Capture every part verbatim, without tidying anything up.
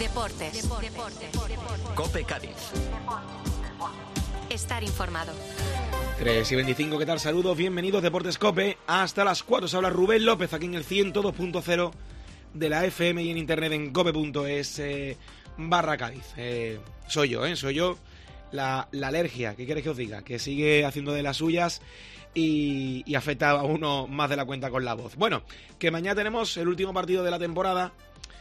Deportes. Deportes. COPE Cádiz. Estar informado. tres y veinticinco, ¿qué tal? Saludos, bienvenidos Deportes COPE. Hasta las cuatro se habla Rubén López aquí en el ciento dos punto cero de la F M y en internet en cope punto es eh, barra Cádiz. Eh, soy yo, ¿eh? Soy yo. La, la alergia, ¿qué queréis que os diga? Que sigue haciendo de las suyas y, y afecta a uno más de la cuenta con la voz. Bueno, que mañana tenemos el último partido de la temporada,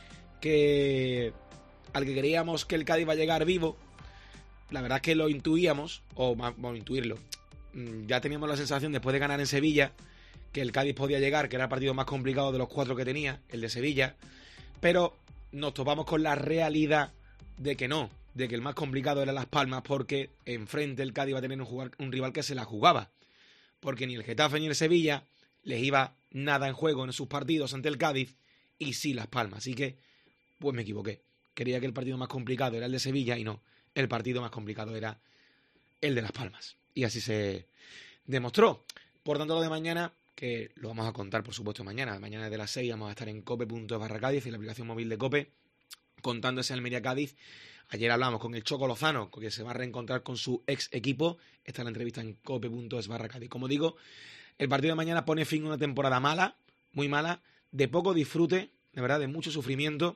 que al que creíamos que el Cádiz va a llegar vivo. La verdad es que lo intuíamos, o vamos a intuirlo. Ya teníamos la sensación después de ganar en Sevilla que el Cádiz podía llegar, que era el partido más complicado de los cuatro que tenía, el de Sevilla, pero nos topamos con la realidad de que no, de que el más complicado era Las Palmas, porque enfrente el Cádiz iba a tener un, jugar, un rival que se la jugaba, porque ni el Getafe ni el Sevilla les iba nada en juego en sus partidos ante el Cádiz, y sí Las Palmas, así que pues me equivoqué, quería que el partido más complicado era el de Sevilla y no, el partido más complicado era el de Las Palmas. Y así se demostró. Por tanto, lo de mañana, que lo vamos a contar, por supuesto, mañana. Mañana desde las seis vamos a estar en cope punto es barra Cádiz, en la aplicación móvil de Cope, contando ese Almería Cádiz. Ayer hablamos con el Choco Lozano, que se va a reencontrar con su ex equipo. Está en la entrevista en cope punto es barra Cádiz. Como digo, el partido de mañana pone fin a una temporada mala, muy mala, de poco disfrute, de verdad, de mucho sufrimiento.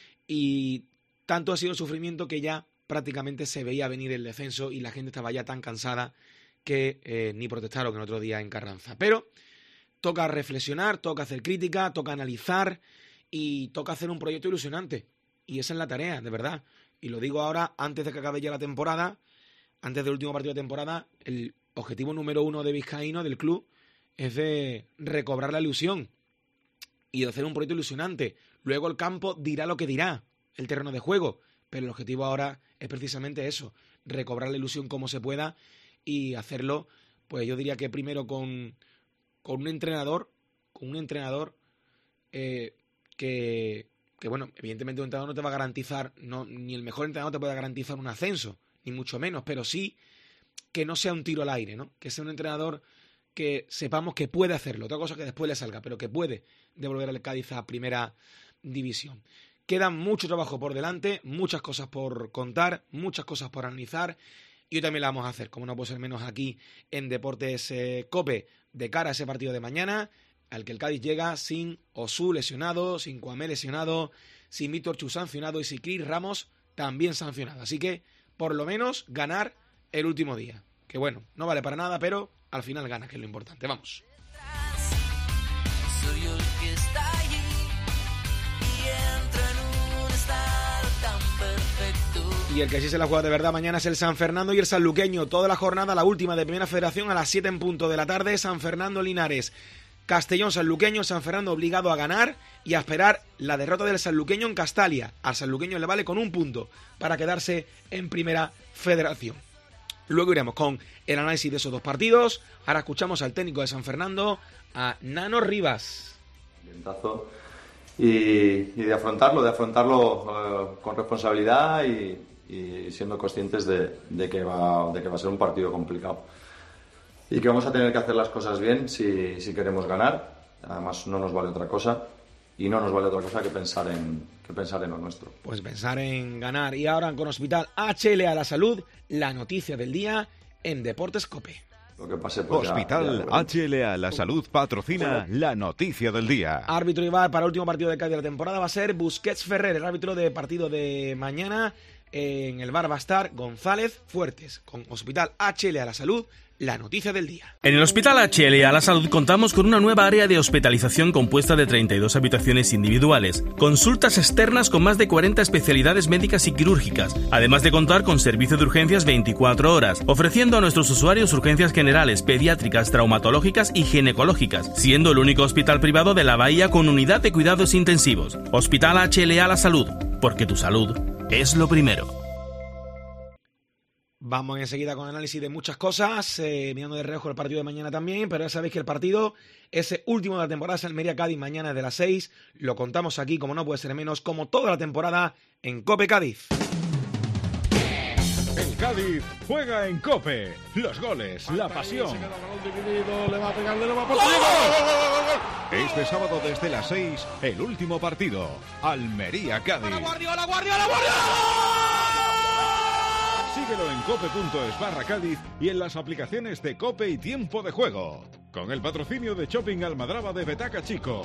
Y tanto ha sido el sufrimiento que ya prácticamente se veía venir el descenso y la gente estaba ya tan cansada que eh, ni protestaron el otro día en Carranza. Pero toca reflexionar, toca hacer crítica, toca analizar y toca hacer un proyecto ilusionante. Y esa es la tarea, de verdad. Y lo digo ahora, antes de que acabe ya la temporada, antes del último partido de temporada, el objetivo número uno de Vizcaíno, del club, es de recobrar la ilusión y de hacer un proyecto ilusionante. Luego el campo dirá lo que dirá, el terreno de juego. Pero el objetivo ahora es precisamente eso, recobrar la ilusión como se pueda y hacerlo, pues yo diría que primero con, con un entrenador, con un entrenador eh, que, que, bueno, evidentemente un entrenador no te va a garantizar, no, ni el mejor entrenador te puede garantizar un ascenso, ni mucho menos, pero sí que no sea un tiro al aire, ¿no? Que sea un entrenador que sepamos que puede hacerlo, otra cosa que después le salga, pero que puede devolver al Cádiz a primera división. Queda mucho trabajo por delante, muchas cosas por contar, muchas cosas por analizar y hoy también la vamos a hacer, como no puede ser menos aquí en Deportes eh, Cope, de cara a ese partido de mañana, al que el Cádiz llega sin Osu lesionado, sin Cuamé lesionado, sin Víctor Chu sancionado y sin Cris Ramos también sancionado. Así que, por lo menos, ganar el último día. Que bueno, no vale para nada, pero al final gana, que es lo importante. Vamos. Soy el que está allí. Y el que sí se la juega de verdad mañana es el San Fernando y el sanluqueño. Toda la jornada, la última de Primera Federación a las siete en punto de la tarde. San Fernando Linares, Castellón sanluqueño. San Fernando obligado a ganar y a esperar la derrota del sanluqueño en Castalia. Al sanluqueño le vale con un punto para quedarse en Primera Federación. Luego iremos con el análisis de esos dos partidos. Ahora escuchamos al técnico de San Fernando, a Nano Rivas. Vientazo. Y, y de afrontarlo, de afrontarlo uh, con responsabilidad y, y siendo conscientes de, de, que va, de que va a ser un partido complicado. Y que vamos a tener que hacer las cosas bien si, si queremos ganar. Además no nos vale otra cosa y no nos vale otra cosa que pensar en, que pensar en lo nuestro. Pues pensar en ganar. Y ahora con Hospital H L A La Salud, la noticia del día en Deportes Cope. Lo que pase, pues Hospital ya, ya, H L A La Salud patrocina la noticia del día. Árbitro y V A R para el último partido de Cádiz de la temporada va a ser Busquets Ferrer. El árbitro de partido de mañana en el V A R va a estar González Fuertes. Con Hospital H L A La Salud, la noticia del día. En el Hospital H L A La Salud contamos con una nueva área de hospitalización compuesta de treinta y dos habitaciones individuales, consultas externas con más de cuarenta especialidades médicas y quirúrgicas, además de contar con servicio de urgencias veinticuatro horas, ofreciendo a nuestros usuarios urgencias generales, pediátricas, traumatológicas y ginecológicas, siendo el único hospital privado de la Bahía con unidad de cuidados intensivos. Hospital H L A La Salud, porque tu salud es lo primero. Vamos enseguida con análisis de muchas cosas, eh, mirando de reojo el partido de mañana también, pero ya sabéis que el partido, ese último de la temporada, es Almería Cádiz, mañana de las seis. Lo contamos aquí, como no puede ser menos, como toda la temporada, en Cope Cádiz. El Cádiz juega en COPE. Los goles, la pasión. Este sábado desde las seis, el último partido. Almería-Cádiz. ¡Guardiola, Guardiola, Guardiola! Síguelo en cope.es barra Cádiz y en las aplicaciones de COPE y Tiempo de Juego. Con el patrocinio de Shopping Almadraba de Betaca Chico.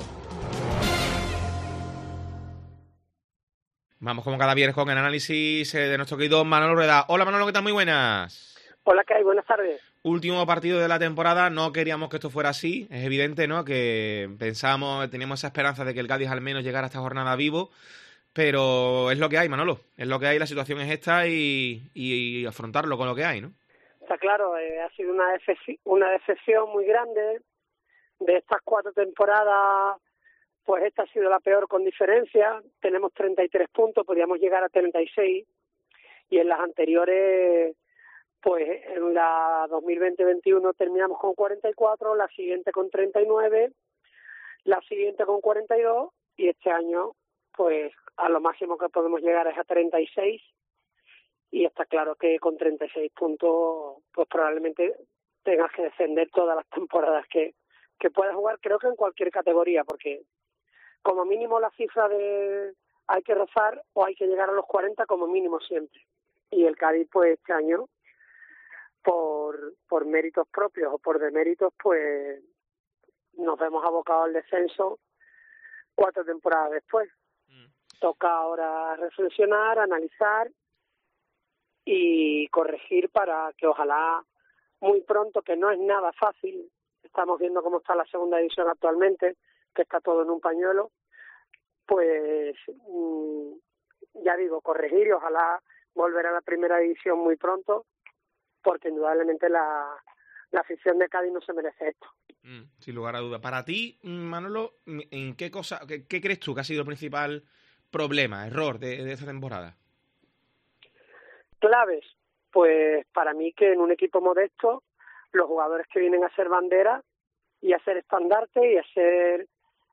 Vamos como cada viernes con el análisis de nuestro querido Manolo Rueda. Hola Manolo, ¿qué tal? Muy buenas. Hola, ¿qué hay? Buenas tardes. Último partido de la temporada, no queríamos que esto fuera así, es evidente, ¿no? Que pensábamos, teníamos esa esperanza de que el Cádiz al menos llegara a esta jornada vivo, pero es lo que hay, Manolo, es lo que hay, la situación es esta y, y, y afrontarlo con lo que hay, ¿no? Está claro, eh, ha sido una, decepci- una decepción muy grande de estas cuatro temporadas. Pues esta ha sido la peor con diferencia. Tenemos treinta y tres puntos, podríamos llegar a treinta y seis. Y en las anteriores, pues en la dos mil veinte veintiuno terminamos con cuarenta y cuatro, la siguiente con treinta y nueve, la siguiente con cuarenta y dos, y este año, pues a lo máximo que podemos llegar es a treinta y seis. Y está claro que con treinta y seis puntos, pues probablemente tengas que defender todas las temporadas que, que puedas jugar, creo que en cualquier categoría, porque como mínimo la cifra de hay que rozar o hay que llegar a los cuarenta como mínimo siempre. Y el Cádiz, pues este año, por por méritos propios o por deméritos, pues nos vemos abocados al descenso cuatro temporadas después. Mm. Toca ahora reflexionar, analizar y corregir para que ojalá muy pronto, que no es nada fácil, estamos viendo cómo está la segunda división actualmente, que está todo en un pañuelo, pues mmm, ya digo, corregir y ojalá volver a la primera división muy pronto, porque indudablemente la, la afición de Cádiz no se merece esto. Mm, sin lugar a duda. Para ti, Manolo, ¿en qué cosa, qué, qué crees tú que ha sido el principal problema, error de, de esta temporada? Claves, pues para mí que en un equipo modesto, los jugadores que vienen a ser bandera y a ser estandarte y a ser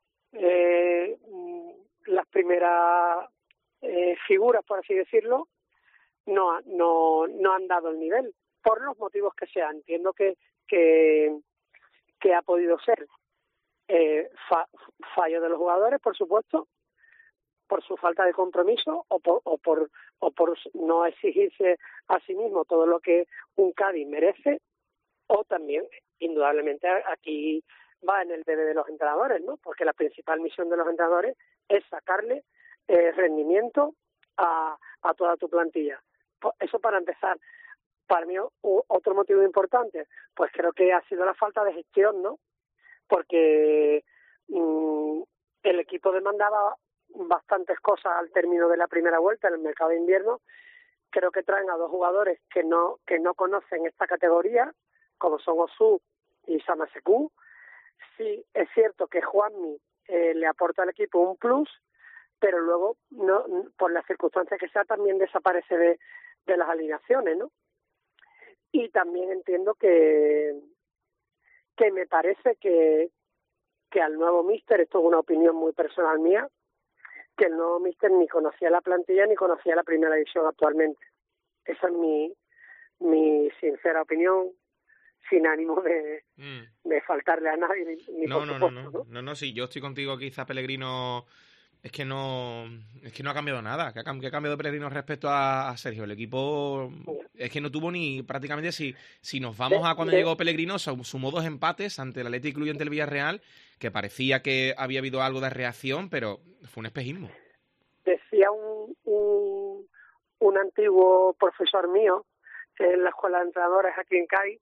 Eh, las primeras eh, figuras, por así decirlo, no, no, no han dado el nivel, por los motivos que sean. Entiendo que, que, que ha podido ser eh, fa, fallo de los jugadores, por supuesto, por su falta de compromiso o por, o por, o por no exigirse a sí mismo todo lo que un Cádiz merece, o también, indudablemente, aquí va en el debe de los entrenadores, ¿no? Porque la principal misión de los entrenadores es sacarle eh, rendimiento a, a toda tu plantilla. Eso para empezar. Para mí, u, otro motivo importante, pues creo que ha sido la falta de gestión, ¿no? Porque mmm, el equipo demandaba bastantes cosas al término de la primera vuelta en el mercado de invierno. Creo que traen a dos jugadores que no que no conocen esta categoría, como son Osu y Samaseku. Sí, es cierto que Juanmi eh, le aporta al equipo un plus, pero luego, no por las circunstancias que sea, también desaparece de, de las alineaciones, ¿no? Y también entiendo que que me parece que, que al nuevo míster, esto es una opinión muy personal mía, que el nuevo míster ni conocía la plantilla ni conocía la primera división actualmente. Esa es mi, mi sincera opinión, sin ánimo de, mm. de faltarle a nadie ni, ni no, por no, supuesto, no, no, no, no, no, sí, yo estoy contigo, quizá Pellegrino es que no es que no ha cambiado nada, que ha, que ha cambiado Pellegrino respecto a, a Sergio. El equipo es que no tuvo ni prácticamente, si si nos vamos de, a cuando de, llegó Pellegrino, sumó dos empates ante el Atlético y ante el Villarreal, que parecía que había habido algo de reacción, pero fue un espejismo. Decía un, un, un antiguo profesor mío en la escuela de entrenadores aquí en Cádiz,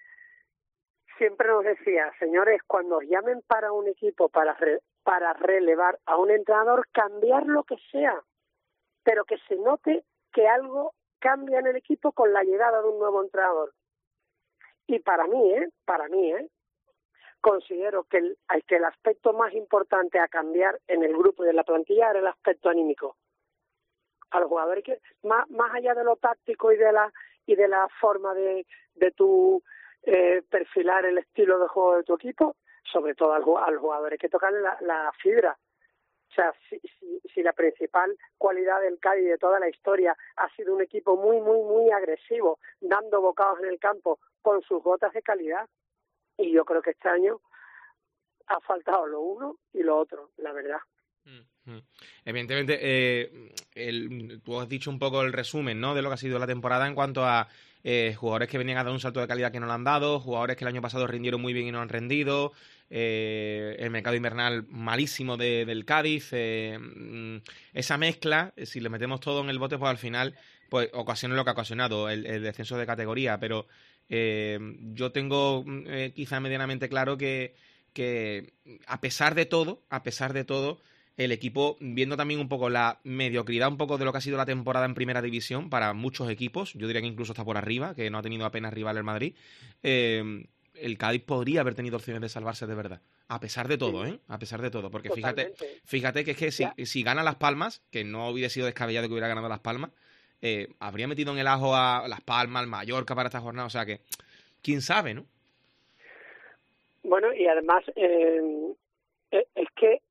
siempre nos decía, señores, cuando os llamen para un equipo para re, para relevar a un entrenador, cambiar lo que sea, pero que se note que algo cambia en el equipo con la llegada de un nuevo entrenador. Y para mí, ¿eh? Para mí, ¿eh? Considero que el, que el aspecto más importante a cambiar en el grupo y en la plantilla era el aspecto anímico. A los jugadores que, más, más allá de lo táctico y de la y de la forma de, de tu eh, perfilar el estilo de juego de tu equipo, sobre todo a los jugadores que tocan la, la fibra. O sea, si, si, si la principal cualidad del Cádiz de toda la historia ha sido un equipo muy, muy, muy agresivo, dando bocados en el campo con sus botas de calidad, y yo creo que este año ha faltado lo uno y lo otro, la verdad. Mm-hmm. Evidentemente, eh, el, tú has dicho un poco el resumen, ¿no?, de lo que ha sido la temporada en cuanto a eh, jugadores que venían a dar un salto de calidad que no lo han dado, jugadores que el año pasado rindieron muy bien y no han rendido, eh, el mercado invernal malísimo de, del Cádiz, eh, esa mezcla, si le metemos todo en el bote, pues al final pues ocasiona lo que ha ocasionado, el, el descenso de categoría, pero eh, yo tengo eh, quizá medianamente claro que, que a pesar de todo, a pesar de todo, el equipo, viendo también un poco la mediocridad, un poco de lo que ha sido la temporada en primera división para muchos equipos, yo diría que incluso está por arriba, que no ha tenido apenas rival el Madrid, eh, el Cádiz podría haber tenido opciones de salvarse de verdad, a pesar de todo, ¿eh? A pesar de todo, porque fíjate, fíjate que es que si, si gana Las Palmas, que no hubiera sido descabellado que hubiera ganado Las Palmas, eh, habría metido en el ajo a Las Palmas, al Mallorca para esta jornada, o sea que, quién sabe, ¿no? Bueno, y además, eh, es que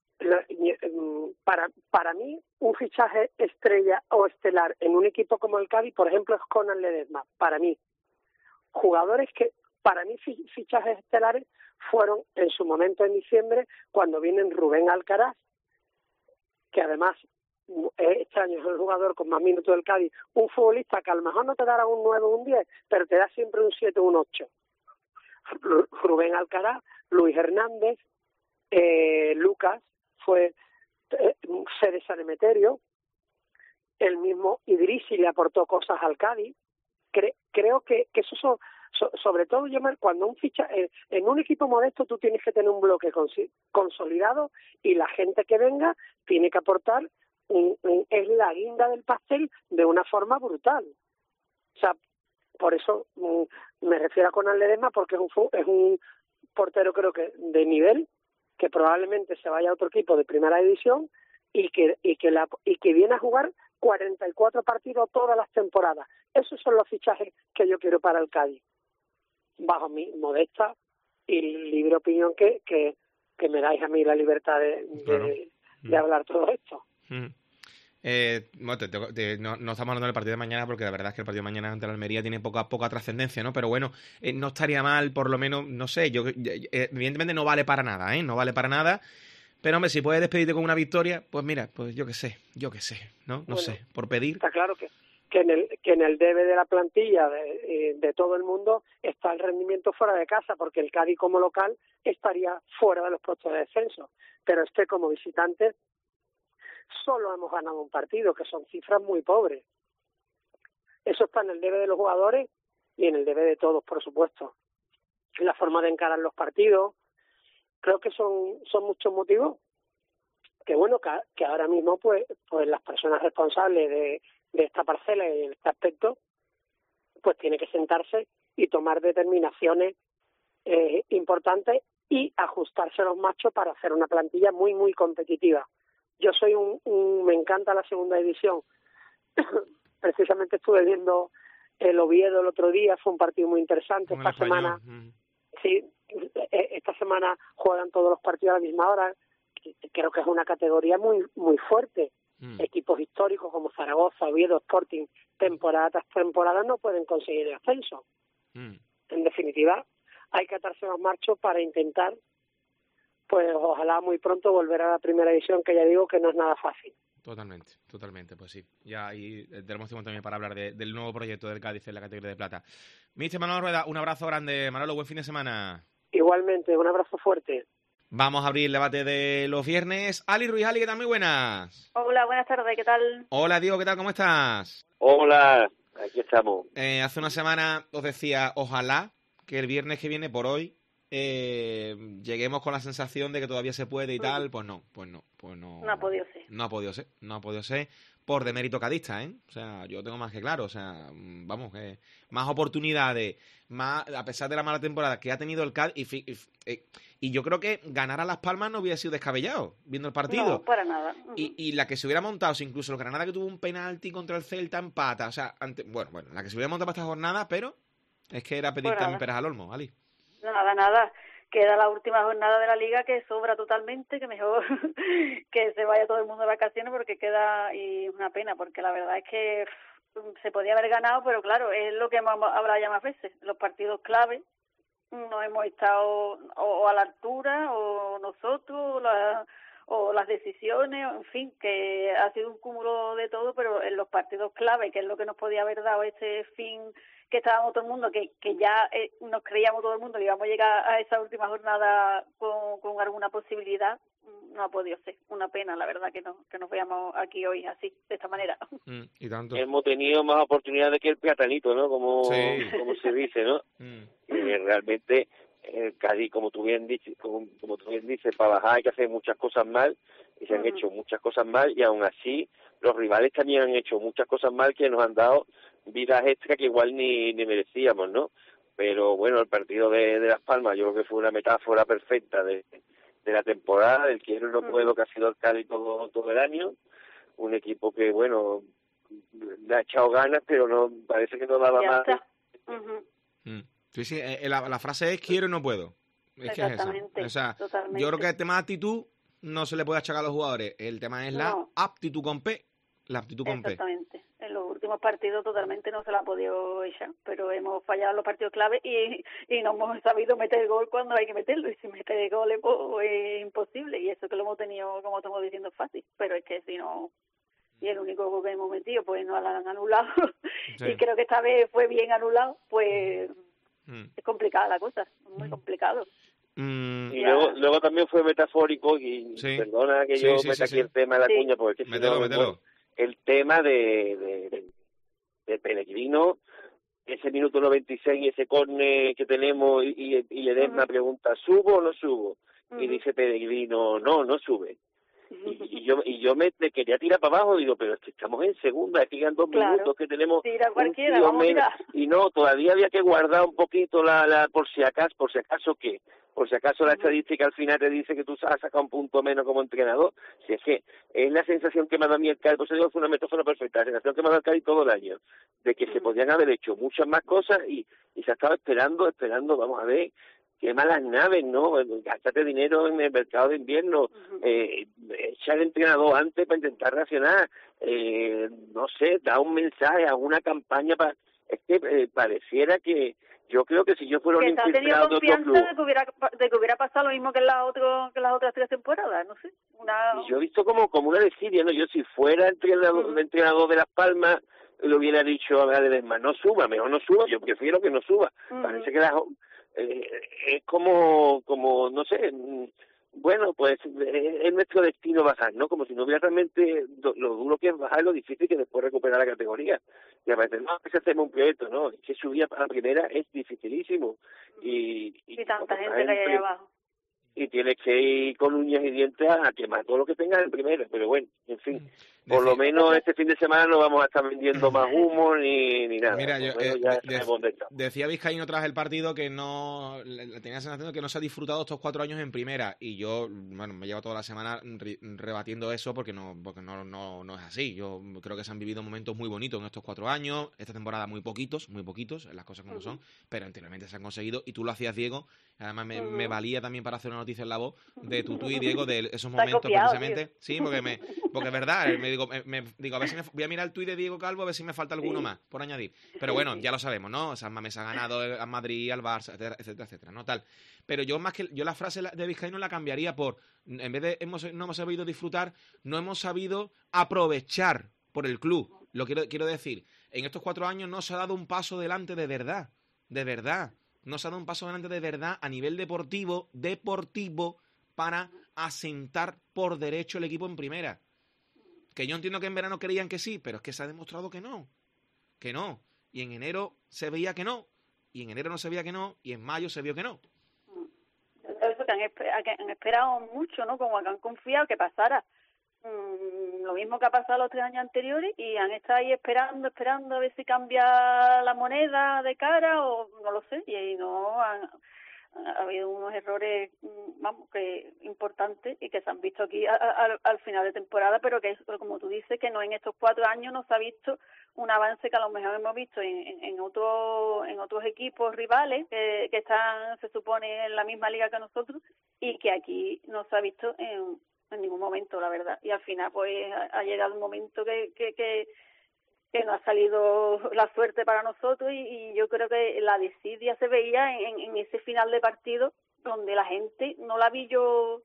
para para mí un fichaje estrella o estelar en un equipo como el Cádiz, por ejemplo, es Conan Ledesma. Para mí, jugadores que para mí fichajes estelares fueron en su momento en diciembre, cuando vienen Rubén Alcaraz, que además este año es el jugador con más minutos del Cádiz, un futbolista que a lo mejor no te dará un nueve o un diez, pero te da siempre un siete o un ocho. Rubén Alcaraz, Luis Hernández, eh, Lucas, fue eh, Fede San Emeterio, el mismo Idrissi le aportó cosas al Cádiz. Cre, creo que, que eso son, so, sobre todo yo me, cuando un ficha eh, en un equipo modesto tú tienes que tener un bloque cons, consolidado, y la gente que venga tiene que aportar un, un, es la guinda del pastel de una forma brutal. O sea, por eso um, me refiero a Conan Ledesma, porque es un, es un portero, creo que de nivel, que probablemente se vaya a otro equipo de primera división y que y que la y que viene a jugar cuarenta y cuatro partidos todas las temporadas. Esos son los fichajes que yo quiero para el Cádiz, bajo mi modesta y libre opinión que que, que me dais a mí la libertad de, claro. de, de mm. hablar todo esto. Mm. Eh, bueno, te, te, te, no, no estamos hablando del partido de mañana, porque la verdad es que el partido de mañana ante la Almería tiene poca poca trascendencia, ¿no? Pero bueno, eh, no estaría mal, por lo menos, no sé, yo eh, evidentemente no vale para nada, ¿eh? No vale para nada, pero hombre, si puedes despedirte con una victoria, pues mira, pues yo qué sé, yo qué sé, ¿no? No bueno, sé, por pedir. Está claro que, que en el que en el debe de la plantilla de, de todo el mundo está el rendimiento fuera de casa, porque el Cádiz como local estaría fuera de los puestos de descenso, pero este como visitante solo hemos ganado un partido, que son cifras muy pobres. Eso está en el debe de los jugadores y en el debe de todos, por supuesto. La forma de encarar los partidos, creo que son son muchos motivos que bueno que, que ahora mismo pues pues las personas responsables de, de esta parcela y en este aspecto pues tienen que sentarse y tomar determinaciones eh, importantes y ajustarse a los machos para hacer una plantilla muy muy competitiva. Yo soy un, un me encanta la segunda división. Precisamente estuve viendo el Oviedo el otro día, fue un partido muy interesante. Esta semana, mm. sí, esta semana juegan todos los partidos a la misma hora. Creo que es una categoría muy muy fuerte. Mm. Equipos históricos como Zaragoza, Oviedo, Sporting, temporada tras temporada no pueden conseguir el ascenso. Mm. En definitiva, hay que atarse los machos para intentar, pues ojalá muy pronto volver a la primera división, que ya digo que no es nada fácil. Totalmente, totalmente, pues sí. Ya ahí tenemos tiempo también para hablar de, del nuevo proyecto del Cádiz en la categoría de plata. Mister Manolo Rueda, un abrazo grande. Manolo, buen fin de semana. Igualmente, un abrazo fuerte. Vamos a abrir el debate de los viernes. Ali Ruiz, Ali, ¿qué tal? Muy buenas. Hola, buenas tardes, ¿qué tal? Hola, Diego, ¿qué tal? ¿Cómo estás? Hola, aquí estamos. Eh, hace una semana os decía, ojalá que el viernes que viene, por hoy, Eh, lleguemos con la sensación de que todavía se puede y tal. Pues no, pues no, pues no. No ha podido ser. No ha podido ser, no ha podido ser por demérito cadista, ¿eh? O sea, yo tengo más que claro, o sea, vamos, eh, más oportunidades, más, a pesar de la mala temporada que ha tenido el Cádiz, y, y, y, y yo creo que ganar a Las Palmas no hubiera sido descabellado, viendo el partido. No, para nada. Uh-huh. Y, y la que se hubiera montado, si incluso el Granada que tuvo un penalti contra el Celta empata, o sea, ante, bueno, bueno, la que se hubiera montado para esta jornada, pero es que era pedir también peras al olmo, Ali. Nada, nada. queda la última jornada de la Liga, que sobra totalmente, que mejor que se vaya todo el mundo de vacaciones, porque queda, y es una pena, porque la verdad es que se podía haber ganado, pero claro, es lo que hemos hablado ya más veces, los partidos clave no hemos estado o a la altura, o nosotros, la, o las decisiones, en fin, que ha sido un cúmulo de todo, pero en los partidos clave, que es lo que nos podía haber dado este fin, que estábamos todo el mundo, que, que ya eh, nos creíamos todo el mundo que íbamos a llegar a esa última jornada con, con alguna posibilidad, no ha podido ser. Una pena, la verdad, que no que nos veamos aquí hoy así, de esta manera. Mm, y tanto. Hemos tenido más oportunidades que el platanito, ¿no? Como, sí. como se dice, ¿no? Mm. Y realmente el Cádiz, como tú bien dices, como, como tú bien dices, para bajar hay que hacer muchas cosas mal, y se han uh-huh. hecho muchas cosas mal, y aún así los rivales también han hecho muchas cosas mal que nos han dado vidas extras que igual ni, ni merecíamos, ¿no? Pero bueno, el partido de, de Las Palmas yo creo que fue una metáfora perfecta de, de la temporada, del quiero y no puedo, que ha sido el Cádiz todo, todo el año. Un equipo que, bueno, le ha echado ganas, pero no parece que no daba ya más. Está. Uh-huh. Mm. Sí, sí, eh, la, la frase es quiero y no puedo. Es que es esa. O sea, totalmente. Yo creo que el tema de actitud no se le puede achacar a los jugadores. El tema es la no. aptitud con P. La aptitud con P. Exactamente. En los últimos partidos totalmente no se la ha podido echar, pero hemos fallado los partidos clave y, y no hemos sabido meter gol cuando hay que meterlo, y si meter gol es, pues, es imposible, y eso que lo hemos tenido, como estamos diciendo, fácil, pero es que si no, y el único gol que hemos metido pues no lo han anulado, sí. Y creo que esta vez fue bien anulado, pues mm. es complicada la cosa, muy mm. complicado. Mm. Y luego, luego también fue metafórico, y sí. perdona que sí, yo sí, meta sí, aquí sí. el tema de la sí. cuña, porque si mételo, no, mételo. Bueno, el tema de, de, de, de Pellegrino, ese minuto noventa y seis y ese córner que tenemos, y, y, y Ledesma uh-huh. pregunta, ¿subo o no subo? Uh-huh. Y dice Pellegrino, no, no sube. Uh-huh. Y, y yo y yo me, me quería tirar para abajo, digo, pero es que estamos en segunda, que quedan dos claro. minutos, que tenemos tira cualquiera, un vamos a tirar. Y no, todavía había que guardar un poquito la, la por si acaso, por si acaso ¿qué? Por si acaso la estadística al final te dice que tú has sacado un punto menos como entrenador. Si es que es la sensación que me ha dado a mí el Cádiz, pues eso fue una metáfora perfecta, la sensación que me ha dado el Cádiz todo el año, de que uh-huh. se podían haber hecho muchas más cosas, y, y se ha estado esperando, esperando, vamos a ver, qué malas naves, ¿no? Gástate dinero en el mercado de invierno, uh-huh. eh, echa al entrenador antes para intentar reaccionar, eh, no sé, da un mensaje, alguna campaña para... Es que eh, pareciera que yo creo que si yo fuera un infiltrado de otro club... de que hubiera de que hubiera pasado lo mismo que en las otro, que las otras tres temporadas, no sé. Una... Y yo he visto como como una desidia, ¿no? Yo si fuera entrenador, uh-huh. entrenador de Las Palmas, le hubiera dicho a Ledesma, no suba, mejor no suba, yo prefiero que no suba. Uh-huh. Parece que las, eh, es como, como, no sé... Bueno, pues es nuestro destino bajar, ¿no? Como si no hubiera realmente lo, lo duro que es bajar, lo difícil que después recuperar la categoría. Y a veces, no, es que hacemos un proyecto, ¿no? Es que subir a la primera es dificilísimo. Y, y, y tanta gente que hay ahí abajo. Y tienes que ir con uñas y dientes a quemar todo lo que tengas en primera. Pero bueno, en fin, por lo menos este fin de semana no vamos a estar vendiendo más humo ni, ni nada. Mira, yo, eh, ya de, de, decía Vizcaíno tras el partido que no le, le tenía la sensación de que no se ha disfrutado estos cuatro años en primera, y yo, bueno, me llevo toda la semana re, rebatiendo eso porque no porque no, no no es así. Yo creo que se han vivido momentos muy bonitos en estos cuatro años, esta temporada muy poquitos, muy poquitos, las cosas como uh-huh. son, pero anteriormente se han conseguido, y tú lo hacías, Diego. Además me, uh-huh. me valía también para hacer una noticia en La Voz de tu tuit, Diego, de esos momentos copiado, precisamente. Tío. Sí, porque me porque es verdad, me digo, me, me digo, a ver si me, voy a mirar el tuit de Diego Calvo a ver si me falta alguno sí. más por añadir. Pero bueno, ya lo sabemos, ¿no? San Mamés ha ganado a Madrid, al Barça, etcétera, etcétera, etcétera, ¿no? Tal. Pero yo más que yo la frase de Vizcaíno la cambiaría por, en vez de hemos, no hemos sabido disfrutar, no hemos sabido aprovechar por el club. Lo quiero quiero decir, en estos cuatro años no se ha dado un paso delante de verdad, de verdad. No se ha dado un paso delante de verdad a nivel deportivo, deportivo, para asentar por derecho el equipo en primera. Que yo entiendo que en verano creían que sí, pero es que se ha demostrado que no. Que no. Y en enero se veía que no. Y en enero no se veía que no. Y en mayo se vio que no. Eso que han, han esperado mucho, ¿no? Como que han confiado que pasara mm, lo mismo que ha pasado los tres años anteriores, y han estado ahí esperando, esperando a ver si cambia la moneda de cara o no lo sé. Y ahí no han... ha habido unos errores, vamos, que importantes y que se han visto aquí a, a, al final de temporada, pero que, como tú dices, que no en estos cuatro años no se ha visto un avance que a lo mejor hemos visto en, en, en, otro, en otros equipos rivales que, que están, se supone, en la misma liga que nosotros, y que aquí no se ha visto en, en ningún momento, la verdad. Y al final, pues, ha, ha llegado un momento que... que, que que no ha salido la suerte para nosotros, y, y yo creo que la desidia se veía en, en ese final de partido donde la gente no la vi yo,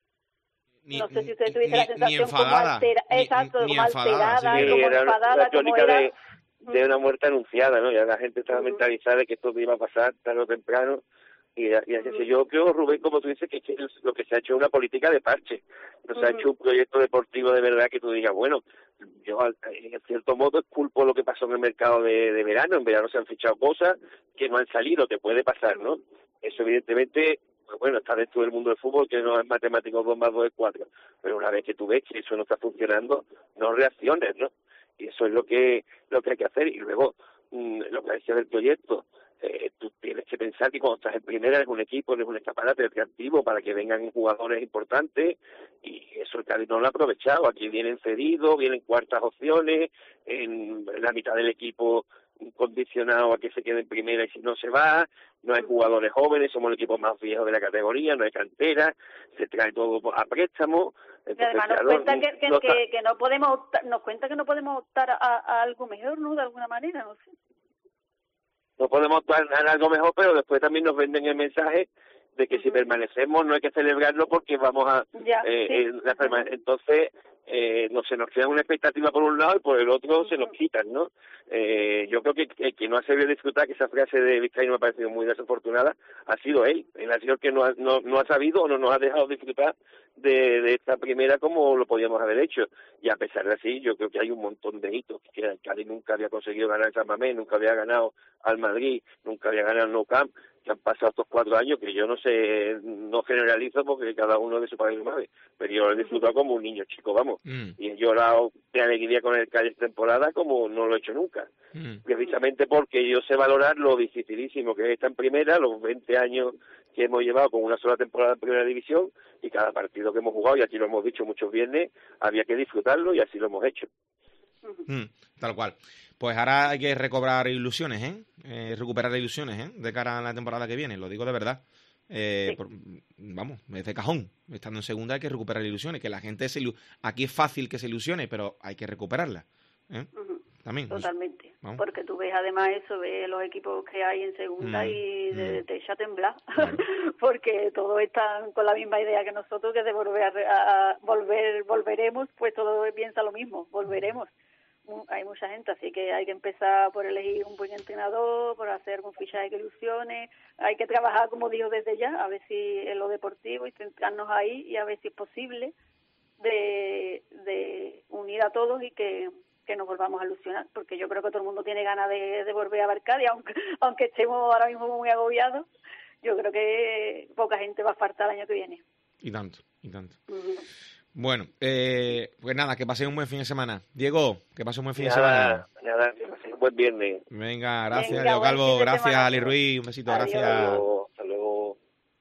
ni, no sé si usted tuviese ni, la sensación enfadada, como alterada, ni, exacto, ni como enfadada, alterada, sí. como era enfadada, la como tónica era... de, de una muerte anunciada, ¿no? Ya la gente estaba uh-huh. mentalizada de que esto iba a pasar tarde o temprano. Y, y así uh-huh. yo creo, Rubén, como tú dices, que lo que se ha hecho es una política de parche. No se uh-huh. ha hecho un proyecto deportivo de verdad que tú digas, bueno, yo en cierto modo culpo lo que pasó en el mercado de, de verano. En verano se han fichado cosas que no han salido, que puede pasar, ¿no? Eso evidentemente, pues bueno, está dentro del mundo del fútbol, que no es matemático dos más dos es cuatro. Pero una vez que tú ves que eso no está funcionando, no reacciones, ¿no? Y eso es lo que lo que hay que hacer. Y luego, mmm, lo que decía del proyecto, Eh, tú tienes que pensar que cuando estás en primera eres un equipo, eres un escaparate recreativo para que vengan jugadores importantes, y eso el Cádiz no lo ha aprovechado. Aquí vienen cedidos, vienen cuartas opciones, en la mitad del equipo condicionado a que se quede en primera y si no se va, no hay jugadores jóvenes, somos el equipo más viejo de la categoría, no hay cantera, se trae todo a préstamo. Entonces, además nos claro, cuenta que, que, no que, que no podemos optar, nos cuenta que no podemos optar a, a algo mejor, ¿no? De alguna manera, no sé. No podemos actuar en algo mejor, pero después también nos venden el mensaje de que uh-huh. si permanecemos no hay que celebrarlo porque vamos a... Ya, eh, sí. eh, la perma- uh-huh. Entonces, eh, no se nos crea una expectativa por un lado y por el otro uh-huh. se nos quitan, ¿no? Eh, yo creo que el que no ha sabido disfrutar, que esa frase de Vizcaíno me ha parecido muy desafortunada, ha sido él. Él ha sido el que no ha, no, no ha sabido o no nos ha dejado disfrutar de, de esta primera como lo podíamos haber hecho. Y a pesar de así, yo creo que hay un montón de hitos, que el Cádiz nunca había conseguido ganar el San Mamés, nunca había ganado al Madrid, nunca había ganado el Nou Camp, que han pasado estos cuatro años, que yo no sé, no generalizo porque cada uno de su padre y su madre, pero yo lo he disfrutado como un niño chico, vamos, mm. y he llorado de alegría con el Cádiz temporada como no lo he hecho nunca, mm. precisamente porque yo sé valorar lo dificilísimo que es estar en primera, los veinte años que hemos llevado con una sola temporada en primera división, y cada partido que hemos jugado, y aquí lo hemos dicho muchos viernes, había que disfrutarlo y así lo hemos hecho. Mm, tal cual. Pues ahora hay que recobrar ilusiones, ¿eh? eh recuperar ilusiones, ¿eh? De cara a la temporada que viene, lo digo de verdad. Eh, sí. por, vamos, es de cajón. Estando en segunda hay que recuperar ilusiones, que la gente se ilu- aquí es fácil que se ilusione, pero hay que recuperarla, ¿eh? Uh-huh. También. Totalmente. Vamos. Porque tú ves además eso, ves los equipos que hay en segunda mm, y de, mm. te echa a temblar, claro. Porque todos están con la misma idea que nosotros, que de volver a, a volver, volveremos, pues todos piensan lo mismo, volveremos. Hay mucha gente, así que hay que empezar por elegir un buen entrenador, por hacer algún fichaje que ilusione, hay que trabajar, como digo, desde ya, a ver si en lo deportivo y centrarnos ahí y a ver si es posible de, de unir a todos y que, que nos volvamos a ilusionar, porque yo creo que todo el mundo tiene ganas de, de volver a Arcadia, aunque, aunque estemos ahora mismo muy agobiados, yo creo que poca gente va a faltar el año que viene. Y tanto, y tanto. Uh-huh. Bueno, eh, pues nada, que paséis un buen fin de semana. Diego, que pases un buen fin nada, de semana. Nada, que paséis un buen viernes. Venga, gracias, Venga, Diego Calvo, gracias, semana. Ali Ruiz, un besito, Adiós. gracias. Hasta luego, hasta luego.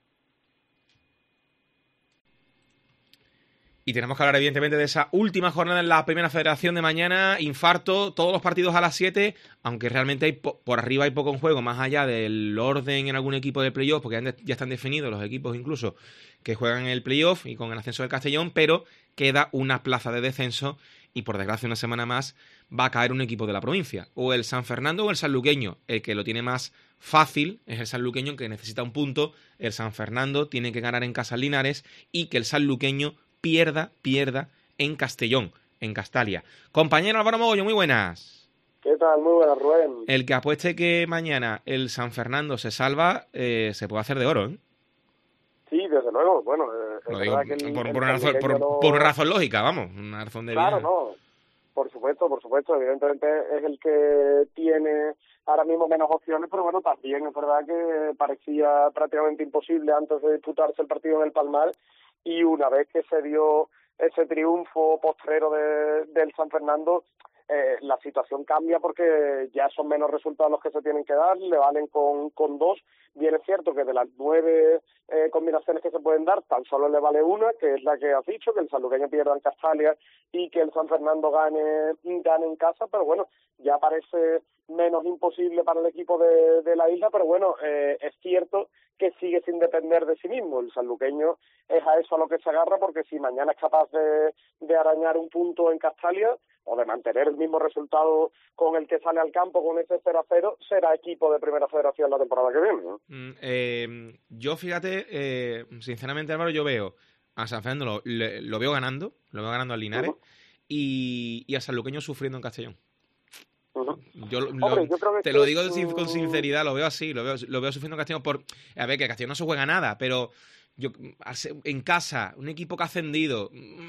Y tenemos que hablar evidentemente de esa última jornada en la Primera Federación de mañana, infarto, todos los partidos a las siete, aunque realmente hay po- por arriba hay poco en juego, más allá del orden en algún equipo de playoff, porque ya, ya están definidos los equipos incluso que juegan en el playoff y con el ascenso del Castellón, pero queda una plaza de descenso y por desgracia una semana más va a caer un equipo de la provincia, o el San Fernando o el sanluqueño. El que lo tiene más fácil es el sanluqueño, que necesita un punto. El San Fernando tiene que ganar en casa Linares y que el sanluqueño pierda, pierda en Castellón, en Castalia. Compañero Álvaro Mogollo, muy buenas. ¿Qué tal? Muy buenas, Rubén. El que apueste que mañana el San Fernando se salva, eh, se puede hacer de oro, ¿eh? Sí, desde luego. Bueno, eh, Lo es digo verdad que el, por, el por, una razón, por, no... por una razón lógica, vamos, una razón de Claro, vida. no. Por supuesto, por supuesto. Evidentemente es el que tiene ahora mismo menos opciones, pero bueno, también es verdad que parecía prácticamente imposible antes de disputarse el partido en el Palmar, y una vez que se dio ese triunfo postrero de, del San Fernando, eh, la situación cambia porque ya son menos resultados los que se tienen que dar, le valen con, con dos. Bien es cierto que de las nueve eh, combinaciones que se pueden dar, tan solo le vale una, que es la que has dicho, que el sanluqueño pierda en Castalia y que el San Fernando gane, gane en casa, pero bueno, ya parece menos imposible para el equipo de, de la isla, pero bueno, eh, es cierto que sigue sin depender de sí mismo. El sanluqueño es a eso a lo que se agarra, porque si mañana es capaz de, de arañar un punto en Castalia o de mantener el mismo resultado con el que sale al campo con ese cero a cero, será equipo de Primera Federación la temporada que viene, ¿no? Mm, eh, yo, fíjate, eh, sinceramente, Álvaro, yo veo a San Fernando, lo, lo, lo veo ganando, lo veo ganando al Linares, uh-huh. y, y a Sanluqueño sufriendo en Castellón. Uh-huh. Yo, lo, Hombre, yo creo que te esto, lo digo uh... con sinceridad, lo veo así, lo veo, lo veo sufriendo en Castellón por... A ver, que Castellón no se juega nada, pero yo en casa, un equipo que ha ascendido...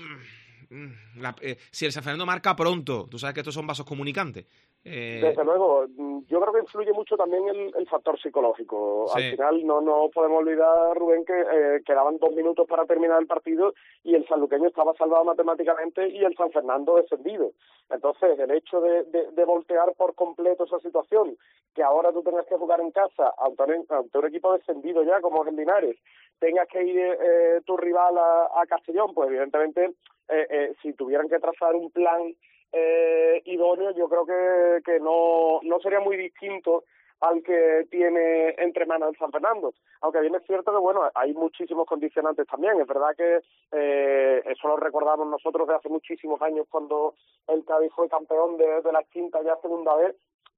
La, eh, si el San Fernando marca pronto, tú sabes que estos son vasos comunicantes. Eh... Desde luego, yo creo que influye mucho también el, el factor psicológico. Sí. Al final no no podemos olvidar, Rubén, que eh, quedaban dos minutos para terminar el partido y el sanluqueño estaba salvado matemáticamente y el San Fernando descendido. Entonces, el hecho de, de, de voltear por completo esa situación, que ahora tú tengas que jugar en casa ante un, ante un equipo descendido ya, como es el Linares, tengas que ir eh, tu rival a, a Castellón, pues evidentemente, eh, eh, si tuvieran que trazar un plan eh, idóneo, yo creo que, que no, no sería muy distinto al que tiene entre manos el San Fernando. Aunque bien es cierto que, bueno, hay muchísimos condicionantes también. Es verdad que eh, eso lo recordamos nosotros de hace muchísimos años cuando el Cádiz fue campeón de, de la quinta ya segunda vez.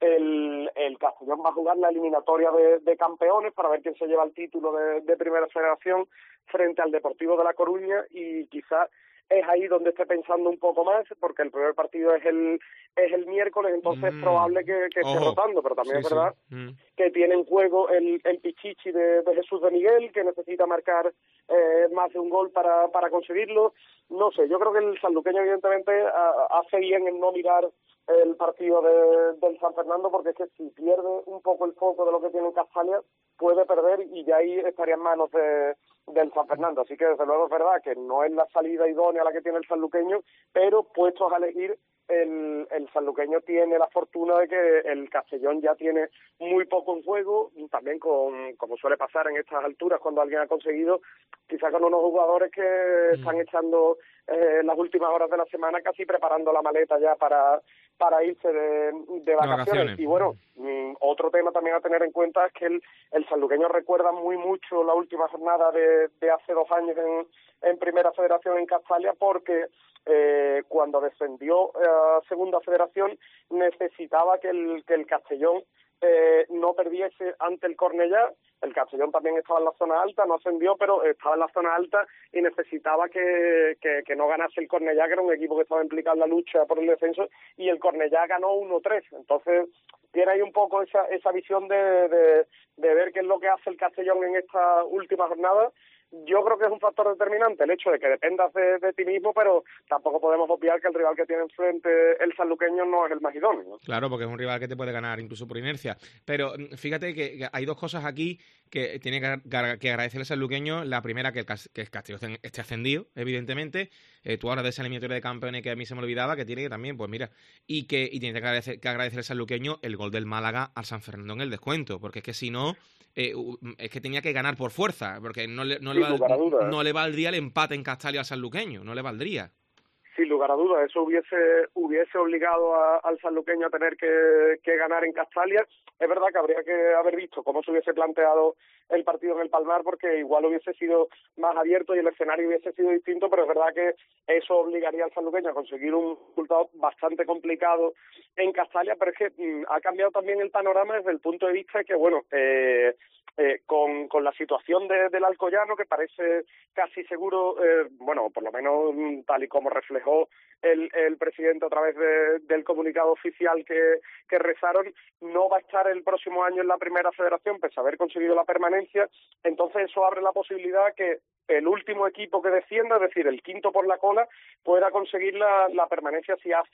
El, el Castellón va a jugar la eliminatoria de, de campeones para ver quién se lleva el título de, de Primera Federación frente al Deportivo de La Coruña, y quizás es ahí donde esté pensando un poco más, porque el primer partido es el es el miércoles, entonces mm. es probable que, que esté rotando, pero también sí, es verdad sí. mm. que tiene en juego el, el Pichichi de, de Jesús de Miguel, que necesita marcar eh, más de un gol para, para conseguirlo. No sé, yo creo que el sanluqueño evidentemente a, hace bien en no mirar el partido de, del San Fernando, porque es que si pierde un poco el foco de lo que tiene en Castalia, puede perder y ya ahí estaría en manos de, del San Fernando. Así que desde luego es verdad que no es la salida idónea la que tiene el sanluqueño, pero puestos a elegir, el, el sanluqueño tiene la fortuna de que el Castellón ya tiene muy poco en juego, también con, como suele pasar en estas alturas cuando alguien ha conseguido, quizás con unos jugadores que mm. están echando eh, las últimas horas de la semana casi preparando la maleta ya para para irse de, de, vacaciones. de vacaciones. Y bueno, mm, otro tema también a tener en cuenta es que el, el sanluqueño recuerda muy mucho la última jornada de, de hace dos años en, en Primera Federación en Castalia, porque eh, cuando descendió a eh, Segunda Federación necesitaba que el, que el Castellón eh, no perdiese ante el Cornellá. El Castellón también estaba en la zona alta, no ascendió, pero estaba en la zona alta y necesitaba que, que, que no ganase el Cornellá, que era un equipo que estaba implicado en la lucha por el descenso, y el Cornellá ganó uno tres. Entonces, tiene ahí un poco esa, esa visión de, de, de ver qué es lo que hace el Castellón en esta última jornada. Yo creo que es un factor determinante el hecho de que dependas de, de ti mismo, pero tampoco podemos obviar que el rival que tiene enfrente el sanluqueño no es el más idóneo, ¿no? Claro, porque es un rival que te puede ganar incluso por inercia. Pero fíjate que, que hay dos cosas aquí que tiene que, que agradecer el sanluqueño. La primera, que el, que el Castellón esté ascendido, evidentemente. Eh, tú hablas de esa eliminatoria de campeones que a mí se me olvidaba, que tiene que también, pues mira, y que y tiene que agradecer, que agradecer el sanluqueño el gol del Málaga al San Fernando en el descuento, porque es que si no... Eh, es que tenía que ganar por fuerza, porque no le, no, le val, duda, ¿eh? no le valdría el empate en Castalia al sanluqueño, no le valdría. Sin lugar a dudas, eso hubiese hubiese obligado a, al sanluqueño a tener que, que ganar en Castalia. Es verdad que habría que haber visto cómo se hubiese planteado el partido en el Palmar, porque igual hubiese sido más abierto y el escenario hubiese sido distinto, pero es verdad que eso obligaría al sanluqueño a conseguir un resultado bastante complicado en Castalia, pero es que mm, ha cambiado también el panorama desde el punto de vista de que, bueno, eh, eh, con, con la situación de, del Alcoyano, que parece casi seguro, eh, bueno, por lo menos mm, tal y como reflejó el, el presidente a través de, del comunicado oficial que, que rezaron, no va a estar el próximo año en la Primera Federación, pese a haber conseguido la permanencia. Entonces eso abre la posibilidad que el último equipo que descienda, es decir, el quinto por la cola, pueda conseguir la, la permanencia si hace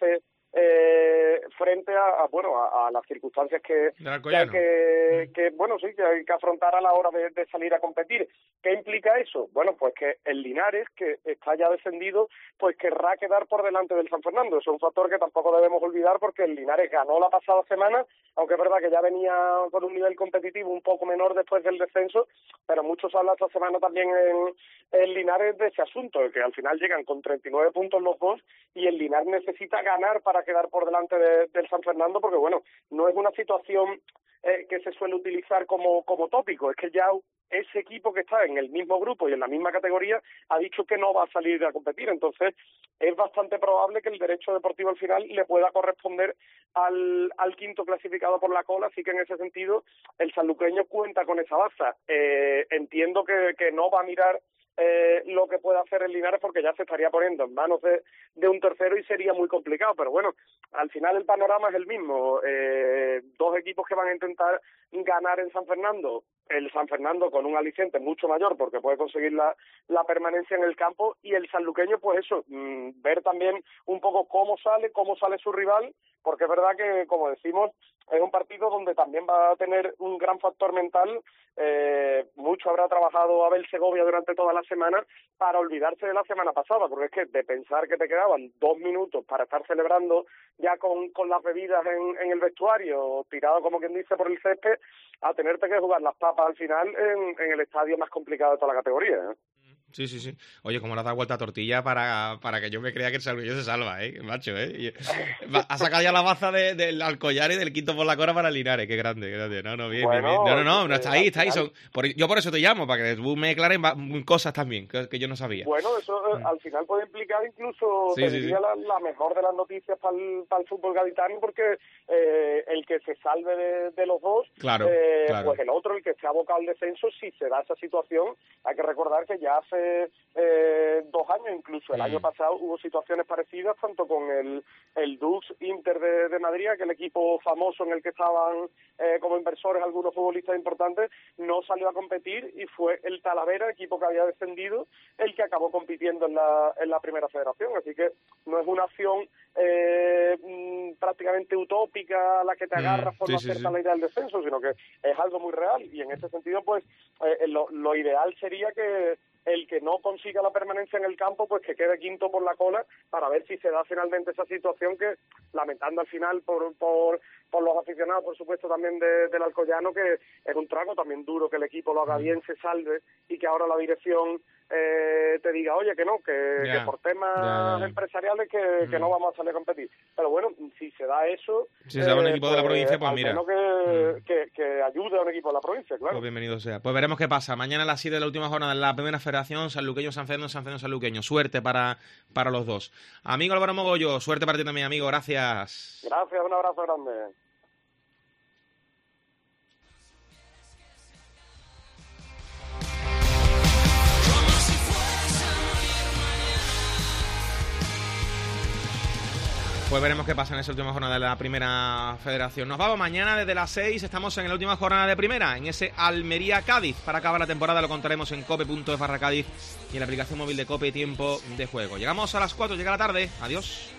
eh, frente a, a bueno a, a las circunstancias que, que hay que, que bueno sí que hay que afrontar a la hora de, de salir a competir. ¿Qué implica eso? Bueno, pues que el Linares, que está ya descendido, pues querrá quedar por delante del San Fernando. Eso es un factor que tampoco debemos olvidar, porque el Linares ganó la pasada semana, aunque es verdad que ya venía con un nivel competitivo un poco menor después del descenso, pero muchos hablan esta semana también en, en Linares de ese asunto, de que al final llegan con treinta y nueve puntos los dos y el Linares necesita ganar para quedar por delante de, del San Fernando, porque bueno, no es una situación eh, que se suele utilizar como, como tópico, es que ya ese equipo que está en el mismo grupo y en la misma categoría ha dicho que no va a salir a competir. Entonces es bastante probable que el derecho deportivo al final le pueda corresponder al, al quinto clasificado por la cola, así que en ese sentido el sanluqueño cuenta con esa baza. Eh, entiendo que, que no va a mirar Eh, lo que puede hacer el Linares, porque ya se estaría poniendo en manos de, de un tercero y sería muy complicado, pero bueno, al final el panorama es el mismo. Eh, dos equipos que van a intentar ganar en San Fernando, el San Fernando con un aliciente mucho mayor porque puede conseguir la, la permanencia en el campo, y el sanluqueño pues eso, mmm, ver también un poco cómo sale, cómo sale su rival, porque es verdad que, como decimos, es un partido donde también va a tener un gran factor mental. Eh, mucho habrá trabajado Abel Segovia durante toda la semana para olvidarse de la semana pasada, porque es que de pensar que te quedaban dos minutos para estar celebrando ya con, con las bebidas en, en el vestuario, tirado como quien dice por el césped, a tenerte que jugar las papas al final en, en el estadio más complicado de toda la categoría, ¿eh? Sí, sí, sí. Oye, como le has dado vuelta a tortilla para, para que yo me crea que el sanluqueño se salva, ¿eh? Macho, ¿eh? Y, ha sacado ya la baza del de, Alcollar y del quinto por la cora para el Linares. Qué grande, qué grande. No, no, bien, bueno, bien, bien. No, no, no, no, está ahí, está ahí. Son, por, yo por eso te llamo, para que tú me aclaren cosas también, que, que yo no sabía. Bueno, eso eh, al final puede implicar incluso, sí, te sí, diría, sí. La, la mejor de las noticias para el, para el fútbol gaditano, porque eh, el que se salve de, de los dos, claro, eh, claro. pues el otro, el que se ha abocado al descenso, si se da esa situación, hay que recordar que ya hace... Eh, dos años, incluso el mm. año pasado hubo situaciones parecidas, tanto con el, el Dux Inter de, de Madrid, que el equipo famoso en el que estaban eh, como inversores algunos futbolistas importantes, no salió a competir y fue el Talavera, equipo que había descendido, el que acabó compitiendo en la, en la primera federación. Así que no es una acción eh, prácticamente utópica a la que te agarras por sí, no sí, acertar sí. la idea del descenso, sino que es algo muy real, y en ese sentido pues eh, lo, lo ideal sería que el que no consiga la permanencia en el campo, pues que quede quinto por la cola, para ver si se da finalmente esa situación que, lamentando al final por por, por los aficionados, por supuesto, también de, del Alcoyano, que es un trago también duro que el equipo lo haga bien, se salve, y que ahora la dirección eh, te diga, oye, que no, que, yeah. que por temas yeah, yeah. empresariales que, mm. que no vamos a salir a competir. Pero bueno, si se da eso... Si se da un equipo eh, pues, de la provincia, pues al mira. Menos que, mm. que, que ayude a un equipo de la provincia, claro. Pues bienvenido sea. Pues veremos qué pasa. Mañana a las siete de la última jornada de la primera federación, Sanluqueño, San Fernando, San Fernando, Sanluqueño. Suerte para, para los dos. Amigo Álvaro Mogollo, suerte para ti también, amigo. Gracias. Gracias, un abrazo grande. Pues veremos qué pasa en esa última jornada de la primera federación. Nos vamos mañana desde las seis. Estamos en la última jornada de primera, en ese Almería-Cádiz. Para acabar la temporada lo contaremos en cope punto es barra Cádiz y en la aplicación móvil de Cope y Tiempo de Juego. Llegamos a las cuatro, llega la tarde. Adiós.